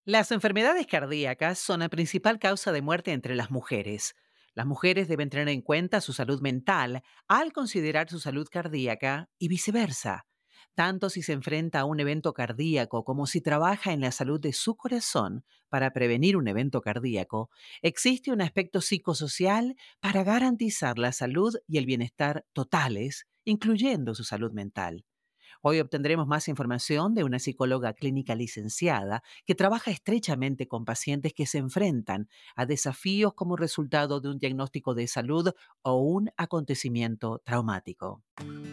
Las enfermedades cardíacas son la principal causa de muerte entre las mujeres. Las mujeres deben tener en cuenta su salud mental al considerar su salud cardíaca y viceversa. Tanto si se enfrenta a un evento cardíaco como si trabaja en la salud de su corazón para prevenir un evento cardíaco, existe un aspecto psicosocial para garantizar la salud y el bienestar totales, incluyendo su salud mental. Hoy obtendremos más información de una psicóloga clínica licenciada que trabaja estrechamente con pacientes que se enfrentan a desafíos como resultado de un diagnóstico de salud o un acontecimiento traumático.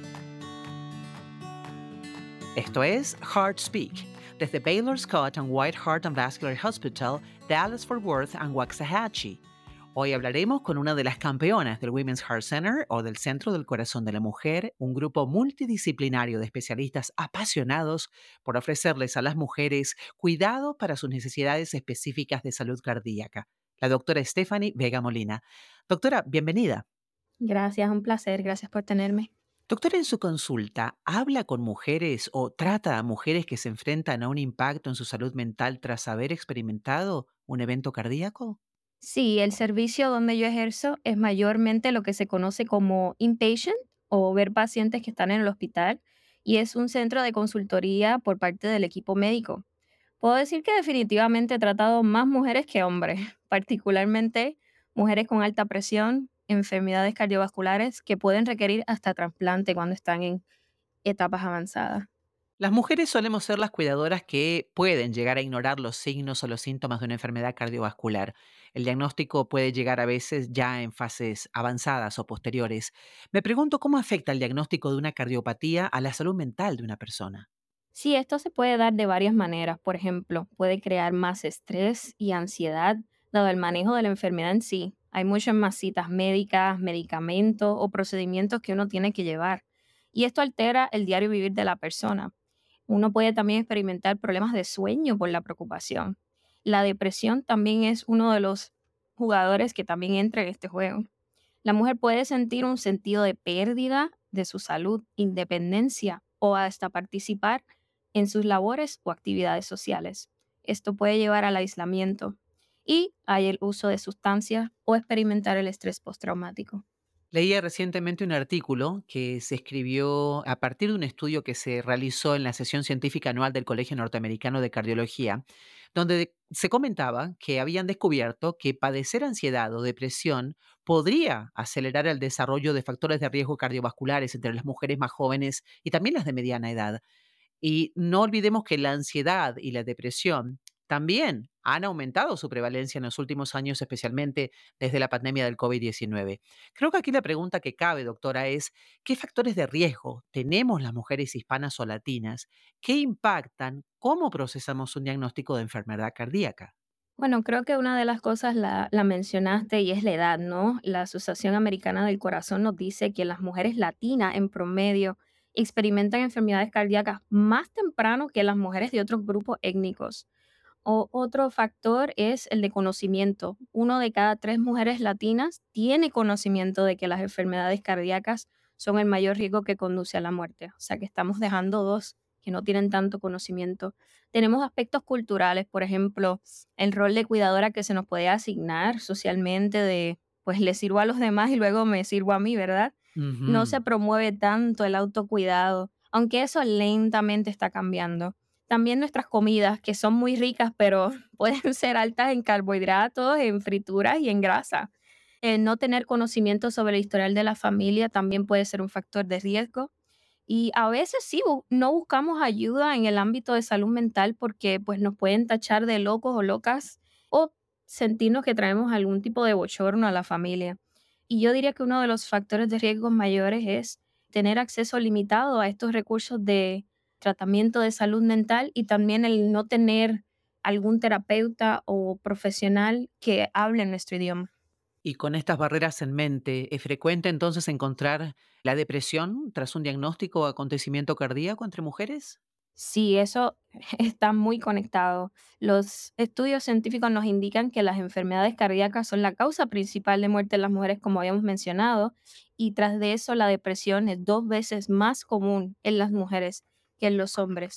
Esto es Heart Speak, desde Baylor Scott and White Heart and Vascular Hospital, Dallas-Fort Worth and Waxahachie. Hoy hablaremos con una de las campeonas del Women's Heart Center o del Centro del Corazón de la Mujer, un grupo multidisciplinario de especialistas apasionados por ofrecerles a las mujeres cuidado para sus necesidades específicas de salud cardíaca. La doctora Stephanie Vega Molina. Doctora, bienvenida. Gracias, un placer, gracias por tenerme. Doctora, en su consulta, ¿habla con mujeres o trata a mujeres que se enfrentan a un impacto en su salud mental tras haber experimentado un evento cardíaco? Sí, el servicio donde yo ejerzo es mayormente lo que se conoce como inpatient o ver pacientes que están en el hospital y es un centro de consultoría por parte del equipo médico. Puedo decir que definitivamente he tratado más mujeres que hombres, particularmente mujeres con alta presión, enfermedades cardiovasculares que pueden requerir hasta trasplante cuando están en etapas avanzadas. Las mujeres solemos ser las cuidadoras que pueden llegar a ignorar los signos o los síntomas de una enfermedad cardiovascular. El diagnóstico puede llegar a veces ya en fases avanzadas o posteriores. Me pregunto cómo afecta el diagnóstico de una cardiopatía a la salud mental de una persona. Sí, esto se puede dar de varias maneras. Por ejemplo, puede crear más estrés y ansiedad dado el manejo de la enfermedad en sí. Hay muchas más citas médicas, medicamentos o procedimientos que uno tiene que llevar. Y esto altera el diario vivir de la persona. Uno puede también experimentar problemas de sueño por la preocupación. La depresión también es uno de los jugadores que también entra en este juego. La mujer puede sentir un sentido de pérdida de su salud, independencia o hasta participar en sus labores o actividades sociales. Esto puede llevar al aislamiento y hay el uso de sustancias o experimentar el estrés postraumático. Leía recientemente un artículo que se escribió a partir de un estudio que se realizó en la sesión científica anual del Colegio Norteamericano de Cardiología, donde se comentaba que habían descubierto que padecer ansiedad o depresión podría acelerar el desarrollo de factores de riesgo cardiovasculares entre las mujeres más jóvenes y también las de mediana edad. Y no olvidemos que la ansiedad y la depresión también han aumentado su prevalencia en los últimos años, especialmente desde la pandemia del COVID-19. Creo que aquí la pregunta que cabe, doctora, es, ¿qué factores de riesgo tenemos las mujeres hispanas o latinas que impactan cómo procesamos un diagnóstico de enfermedad cardíaca? Bueno, creo que una de las cosas la mencionaste y es la edad, ¿no? La Asociación Americana del Corazón nos dice que las mujeres latinas en promedio experimentan enfermedades cardíacas más temprano que las mujeres de otros grupos étnicos. Otro factor es el de conocimiento. Uno de cada tres mujeres latinas tiene conocimiento de que las enfermedades cardíacas son el mayor riesgo que conduce a la muerte. O sea que estamos dejando dos que no tienen tanto conocimiento. Tenemos aspectos culturales, por ejemplo, el rol de cuidadora que se nos puede asignar socialmente de, pues le sirvo a los demás y luego me sirvo a mí, ¿verdad? No se Ujú. promueve tanto el autocuidado, aunque eso lentamente está cambiando. También nuestras comidas, que son muy ricas, pero pueden ser altas en carbohidratos, en frituras y en grasa. El no tener conocimiento sobre el historial de la familia también puede ser un factor de riesgo. Y a veces sí, no buscamos ayuda en el ámbito de salud mental porque pues nos pueden tachar de locos o locas o sentirnos que traemos algún tipo de bochorno a la familia. Y yo diría que uno de los factores de riesgo mayores es tener acceso limitado a estos recursos de tratamiento de salud mental y también el no tener algún terapeuta o profesional que hable nuestro idioma. Y con estas barreras en mente, ¿es frecuente entonces encontrar la depresión tras un diagnóstico o acontecimiento cardíaco entre mujeres? Sí, eso está muy conectado. Los estudios científicos nos indican que las enfermedades cardíacas son la causa principal de muerte en las mujeres, como habíamos mencionado, y tras de eso la depresión es 2 veces más común en las mujeres que en los hombres.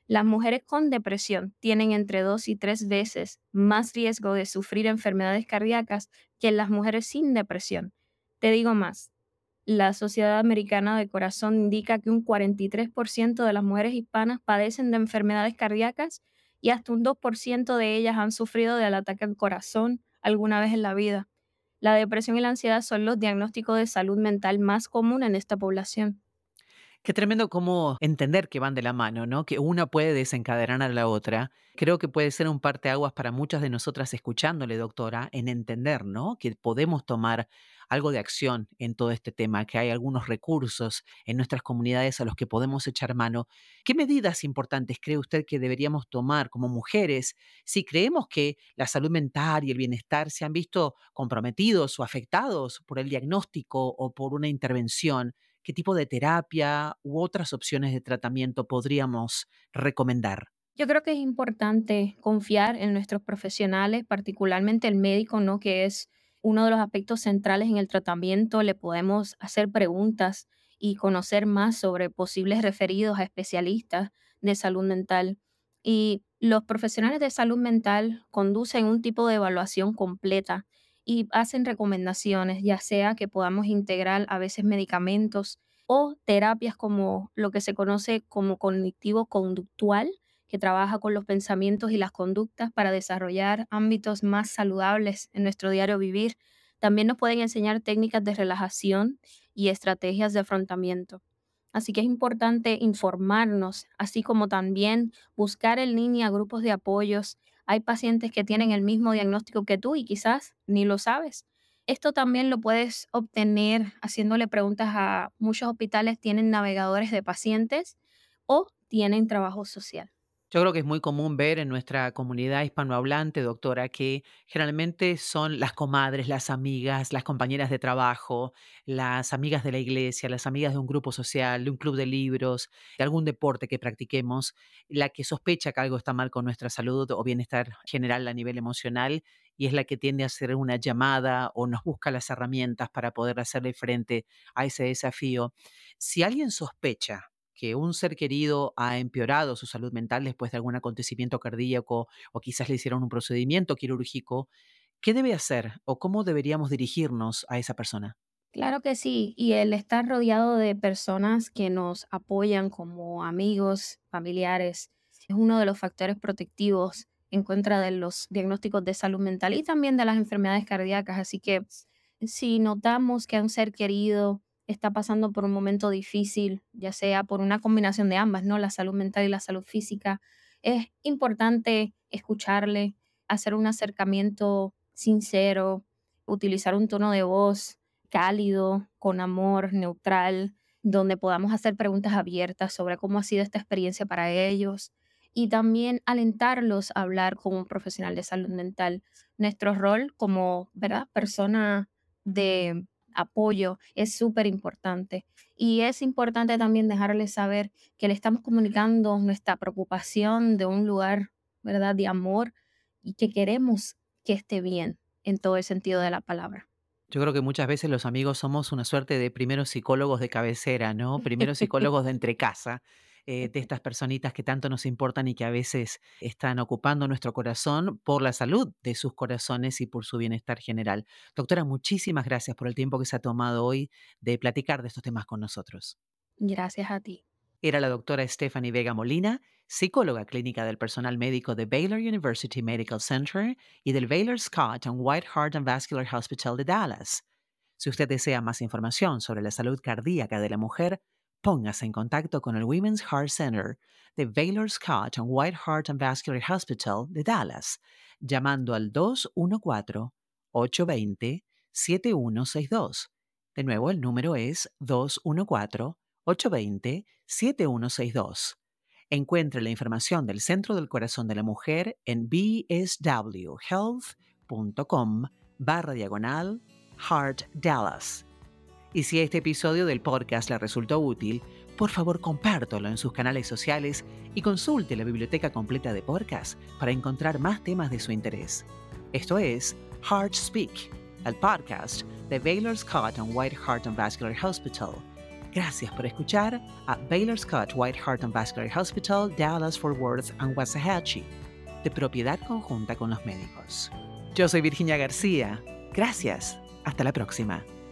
Las mujeres con depresión tienen entre 2 y 3 veces más riesgo de sufrir enfermedades cardíacas que las mujeres sin depresión. Te digo más, la Sociedad Americana de Corazón indica que un 43% de las mujeres hispanas padecen de enfermedades cardíacas y hasta un 2% de ellas han sufrido del ataque al corazón alguna vez en la vida. La depresión y la ansiedad son los diagnósticos de salud mental más comunes en esta población. Qué tremendo cómo entender que van de la mano, ¿no? Que una puede desencadenar a la otra. Creo que puede ser un parteaguas para muchas de nosotras escuchándole, doctora, en entender, ¿no? Que podemos tomar algo de acción en todo este tema, que hay algunos recursos en nuestras comunidades a los que podemos echar mano. ¿Qué medidas importantes cree usted que deberíamos tomar como mujeres si creemos que la salud mental y el bienestar se han visto comprometidos o afectados por el diagnóstico o por una intervención? ¿Qué tipo de terapia u otras opciones de tratamiento podríamos recomendar? Yo creo que es importante confiar en nuestros profesionales, particularmente el médico, ¿no? Que es uno de los aspectos centrales en el tratamiento. Le podemos hacer preguntas y conocer más sobre posibles referidos a especialistas de salud mental. Y los profesionales de salud mental conducen un tipo de evaluación completa y hacen recomendaciones, ya sea que podamos integrar a veces medicamentos o terapias como lo que se conoce como cognitivo conductual, que trabaja con los pensamientos y las conductas para desarrollar ámbitos más saludables en nuestro diario vivir. También nos pueden enseñar técnicas de relajación y estrategias de afrontamiento. Así que es importante informarnos, así como también buscar en línea grupos de apoyos. Hay pacientes que tienen el mismo diagnóstico que tú y quizás ni lo sabes. Esto también lo puedes obtener haciéndole preguntas a muchos hospitales, tienen navegadores de pacientes o tienen trabajo social. Yo creo que es muy común ver en nuestra comunidad hispanohablante, doctora, que generalmente son las comadres, las amigas, las compañeras de trabajo, las amigas de la iglesia, las amigas de un grupo social, de un club de libros, de algún deporte que practiquemos, la que sospecha que algo está mal con nuestra salud o bienestar general a nivel emocional y es la que tiende a hacer una llamada o nos busca las herramientas para poder hacerle frente a ese desafío. Si alguien sospecha que un ser querido ha empeorado su salud mental después de algún acontecimiento cardíaco o quizás le hicieron un procedimiento quirúrgico, ¿qué debe hacer o cómo deberíamos dirigirnos a esa persona? Claro que sí, y el estar rodeado de personas que nos apoyan como amigos, familiares, es uno de los factores protectivos en contra de los diagnósticos de salud mental y también de las enfermedades cardíacas. Así que si notamos que un ser querido está pasando por un momento difícil, ya sea por una combinación de ambas, ¿no? La salud mental y la salud física, es importante escucharle, hacer un acercamiento sincero, utilizar un tono de voz cálido, con amor, neutral, donde podamos hacer preguntas abiertas sobre cómo ha sido esta experiencia para ellos y también alentarlos a hablar con un profesional de salud mental. Nuestro rol como, ¿verdad?, persona de apoyo es súper importante y es importante también dejarles saber que le estamos comunicando nuestra preocupación de un lugar, ¿verdad?, de amor y que queremos que esté bien en todo el sentido de la palabra. Yo creo que muchas veces los amigos somos una suerte de primeros psicólogos de cabecera, ¿no? Primeros psicólogos de entrecasa, de estas personitas que tanto nos importan y que a veces están ocupando nuestro corazón por la salud de sus corazones y por su bienestar general. Doctora, muchísimas gracias por el tiempo que se ha tomado hoy de platicar de estos temas con nosotros. Gracias a ti. Era la doctora Stephanie Vega Molina, psicóloga clínica del personal médico de Baylor University Medical Center y del Baylor Scott and White Heart and Vascular Hospital de Dallas. Si usted desea más información sobre la salud cardíaca de la mujer, póngase en contacto con el Women's Heart Center de Baylor Scott and White Heart and Vascular Hospital de Dallas, llamando al 214-820-7162. De nuevo, el número es 214-820-7162. Encuentre la información del Centro del Corazón de la Mujer en bswhealth.com/Heart Dallas. Y si este episodio del podcast le resultó útil, por favor compártelo en sus canales sociales y consulte la biblioteca completa de podcast para encontrar más temas de su interés. Esto es Heart Speak, el podcast de Baylor Scott and White Heart and Vascular Hospital. Gracias por escuchar a Baylor Scott White Heart and Vascular Hospital, Dallas Fort Worth and Waxahachie, de propiedad conjunta con los médicos. Yo soy Virginia García. Gracias. Hasta la próxima.